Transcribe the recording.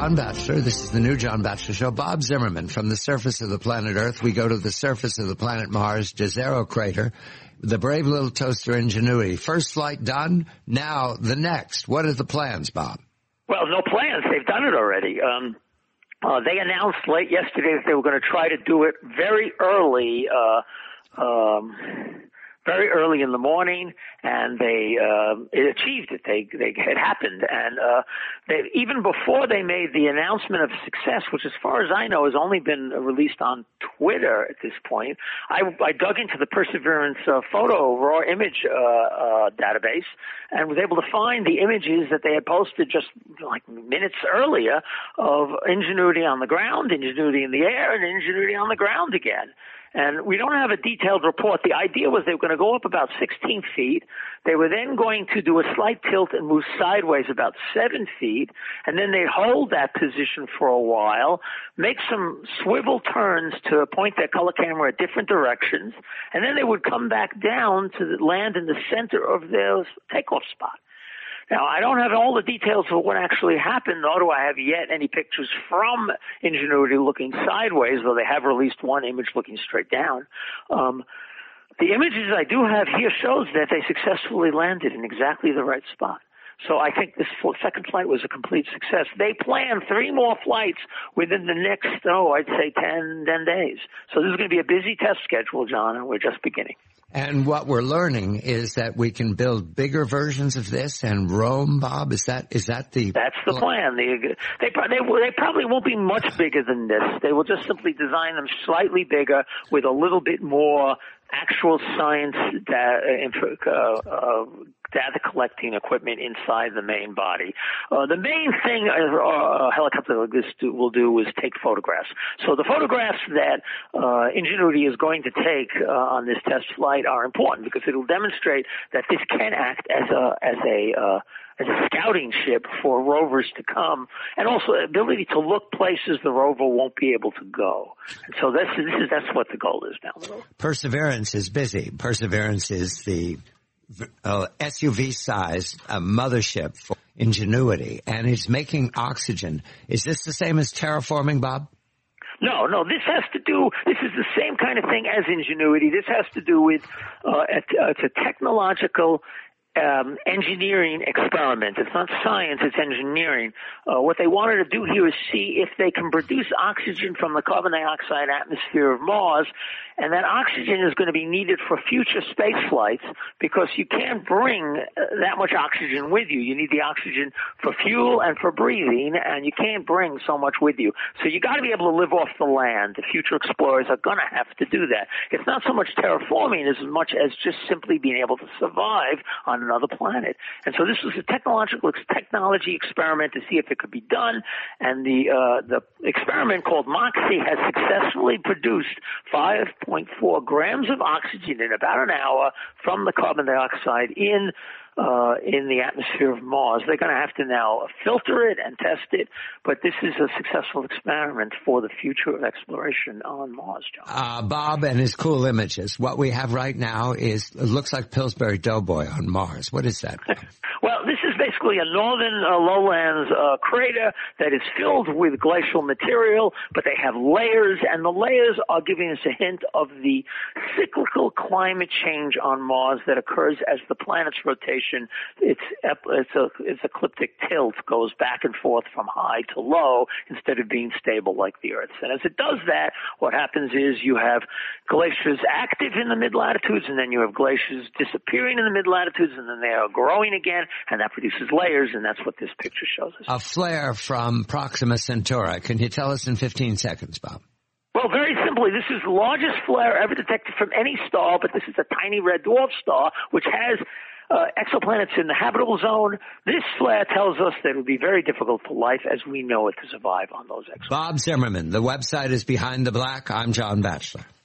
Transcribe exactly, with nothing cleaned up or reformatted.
John Batchelor. This is the new John Batchelor Show. Bob Zimmerman from the surface of the planet Earth. We go to the surface of the planet Mars, Jezero Crater, the brave little toaster Ingenuity. First flight done. Now the next. What are the plans, Bob? Well, no plans. They've done it already. Um, uh, they announced late yesterday that they were going to try to do it very early, uh, um, very early in the morning, and they uh, it achieved it. They, they it happened, and uh, they, even before they made the announcement of success, which, as far as I know, has only been released on Twitter at this point. I, I dug into the Perseverance uh, photo raw image uh, uh, database and was able to find the images that they had posted just like minutes earlier of Ingenuity on the ground, Ingenuity in the air, and Ingenuity on the ground again. And we don't have a detailed report. The idea was they were going to go up about sixteen feet. They were then going to do a slight tilt and move sideways about seven feet. And then they'd hold that position for a while, make some swivel turns to point their color camera at different directions. And then they would come back down to land in the center of their takeoff spot. Now, I don't have all the details of what actually happened, nor do I have yet any pictures from Ingenuity looking sideways, though they have released one image looking straight down. Um, the images I do have here shows that they successfully landed in exactly the right spot. So I think this second flight was a complete success. They plan three more flights within the next, oh, I'd say ten, ten days. So this is going to be a busy test schedule, John, and we're just beginning. And what we're learning is that we can build bigger versions of this and roam, Bob. Is that is that the? That's the plan. They they they, they probably won't be much bigger than this. They will just simply design them slightly bigger with a little bit more actual science data, uh, uh, data collecting equipment inside the main body. Uh, the main thing a, a helicopter like this do, will do is take photographs. So the photographs that uh, Ingenuity is going to take uh, on this test flight are important because it will demonstrate that this can act as a as a uh, as a scouting ship for rovers to come, and also the ability to look places the rover won't be able to go. And so this is, this is that's what the goal is down the road. Perseverance is busy. Perseverance is the uh, S U V-sized uh, mothership for Ingenuity, and it's making oxygen. Is this the same as terraforming, Bob? No, no, this has to do, this is the same kind of thing as Ingenuity. This has to do with, uh, it's a technological Um, engineering experiment. It's not science, it's engineering. Uh, what they wanted to do here is see if they can produce oxygen from the carbon dioxide atmosphere of Mars, and that oxygen is going to be needed for future space flights because you can't bring that much oxygen with you. You need the oxygen for fuel and for breathing, and you can't bring so much with you. So you got to be able to live off the land. The future explorers are going to have to do that. It's not so much terraforming as much as just simply being able to survive on another planet. And so this was a technological technology experiment to see if it could be done. And the uh, the experiment called MOXIE has successfully produced five point four grams of oxygen in about an hour from the carbon dioxide in uh, in the atmosphere of Mars. They're going to have to now filter it and test it, but this is a successful experiment for the future of exploration on Mars, John. Uh, Bob and his cool images. What we have right now is, it looks like Pillsbury Doughboy on Mars. What is that? Well, this is basically a northern uh, lowlands uh, crater that is filled with glacial material, but they have layers, and the layers are giving us a hint of the cyclical climate change on Mars that occurs as the planet's rotation, its, its, a, its ecliptic tilt goes back and forth from high to low instead of being stable like the Earth's. And as it does that, what happens is you have glaciers active in the mid-latitudes, and then you have glaciers disappearing in the mid-latitudes, and then they are growing again, and that produces layers, and that's what this picture shows us. A flare from Proxima Centauri. Can you tell us in fifteen seconds, Bob? Well, very simply, this is the largest flare ever detected from any star, but this is a tiny red dwarf star, which has uh, exoplanets in the habitable zone. This flare tells us that it would be very difficult for life as we know it to survive on those exoplanets. Bob Zimmerman, the website is Behind the Black. I'm John Batchelor.